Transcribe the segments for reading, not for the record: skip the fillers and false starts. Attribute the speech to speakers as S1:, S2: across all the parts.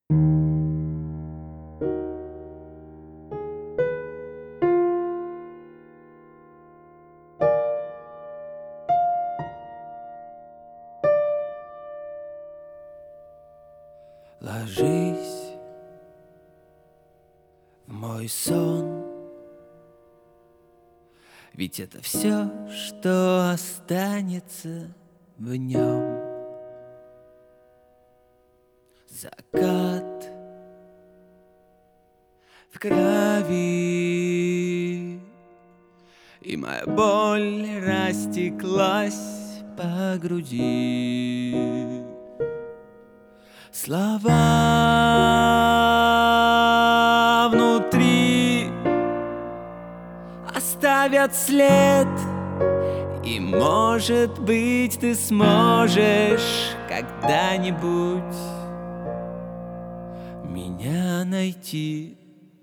S1: Ложись в мой сон, ведь это все, что останется в нем. Закат в крови, и моя боль растеклась по груди. Слова внутри оставят след, и, может быть, ты сможешь когда-нибудь меня найти.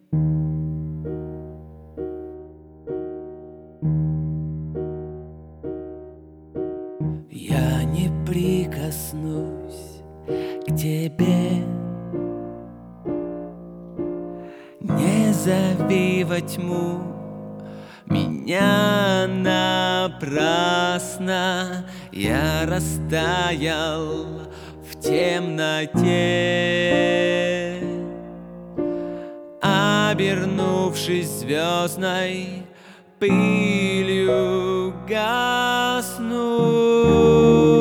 S1: Я не прикоснусь к тебе, не зови во тьму меня напрасно. Я растаял в темноте, обернувшись звездной пылью, гасну.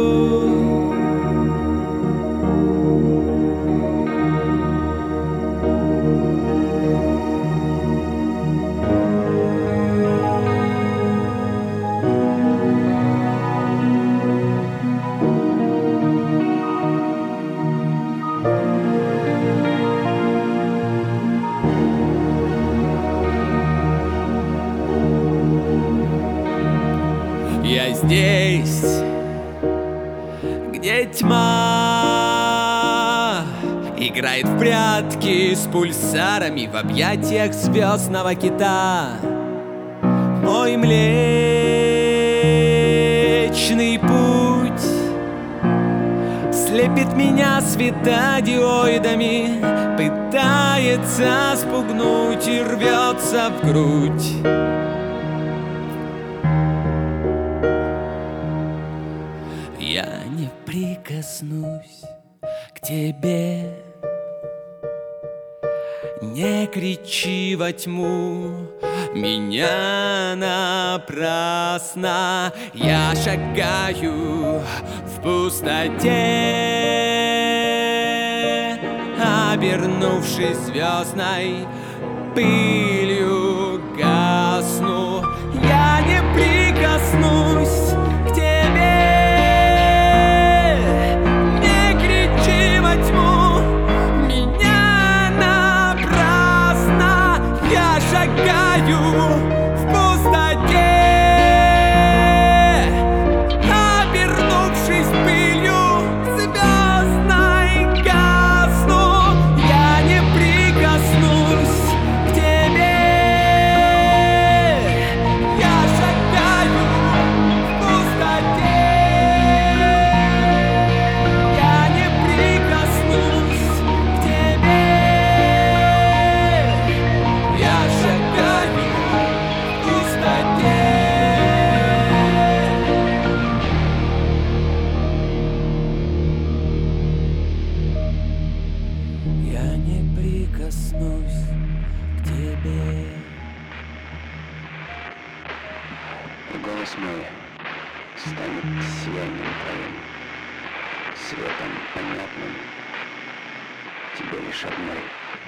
S1: Я здесь, где тьма играет в прятки с пульсарами в объятиях звездного кита. Мой Млечный Путь слепит меня светодиоидами, пытается спугнуть и рвется в грудь. Я не прикоснусь к тебе, не кричи во тьму меня напрасно. Я шагаю в пустоте, обернувшись звездной пылью, гасну. Я не прикоснусь к тебе, в пустоте, обернувшись пылью звездной, гасну. Я не прикоснусь к тебе, я шагаю в пустоте. Я не прикоснусь к тебе, я шагаю. Я не прикоснусь к тебе.
S2: Голос мой станет сиянием твоим, светом понятным тебе лишь одной.